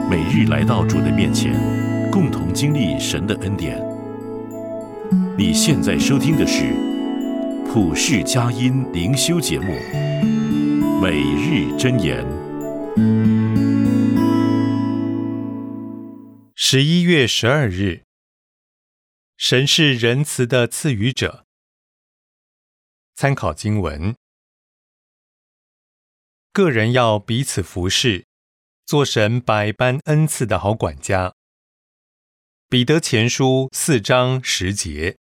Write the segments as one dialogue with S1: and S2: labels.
S1: 每日来到主的面前，共同经历神的恩典。你现在收听的是普世佳音灵修节目《每日箴言》。
S2: 11月12日，神是仁慈的赐予者。参考经文：个人要彼此服侍，做神百般恩赐的好管家。彼得前书4章10节。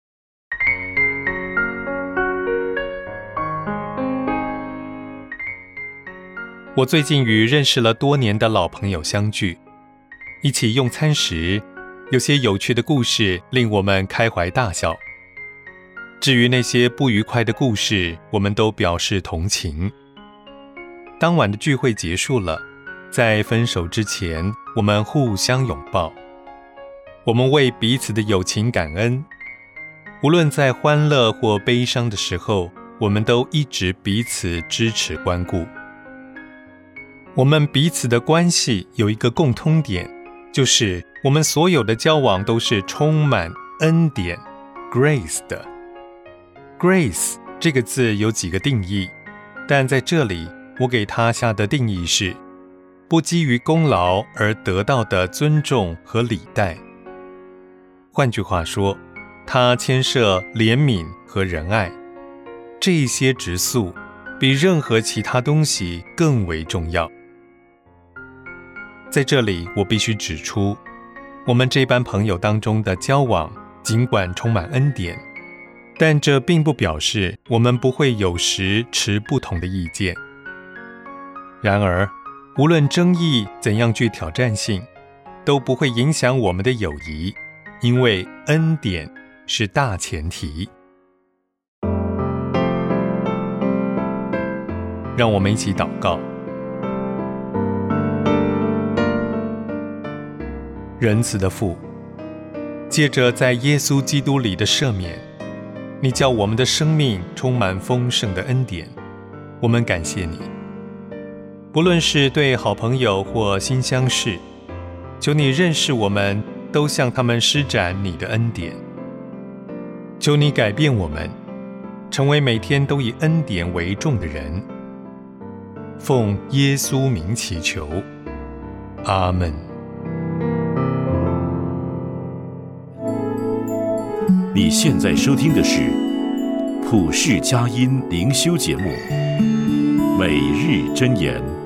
S2: 我最近与认识了多年的老朋友相聚，一起用餐时，有些有趣的故事令我们开怀大笑。至于那些不愉快的故事，我们都表示同情。当晚的聚会结束了，在分手之前，我们互相拥抱。我们为彼此的友情感恩，无论在欢乐或悲伤的时候，我们都一直彼此支持关顾。我们彼此的关系有一个共通点，就是我们所有的交往都是充满恩典 grace 的。 Grace 这个字有几个定义，但在这里我给它下的定义是不基于功劳而得到的尊重和礼待。换句话说，它牵涉怜悯和仁爱，这些质素比任何其他东西更为重要。在这里我必须指出，我们这班朋友当中的交往尽管充满恩典，但这并不表示我们不会有时持不同的意见。然而，无论争议怎样具挑战性，都不会影响我们的友谊，因为恩典是大前提。让我们一起祷告。仁慈的父，借着在耶稣基督里的赦免，你叫我们的生命充满丰盛的恩典，我们感谢你。不论是对好朋友或新相识，求你认识我们，都向他们施展你的恩典。求你改变我们，成为每天都以恩典为重的人。奉耶稣名祈求，阿们。
S1: 你现在收听的是普世佳音灵修节目《每日箴言》。